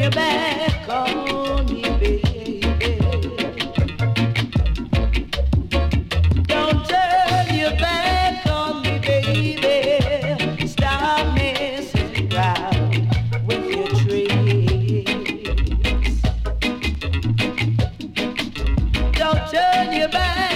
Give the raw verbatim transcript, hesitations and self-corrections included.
your back on me, baby. Don't turn your back on me, baby. Stop messing around with your tricks. Don't turn your back.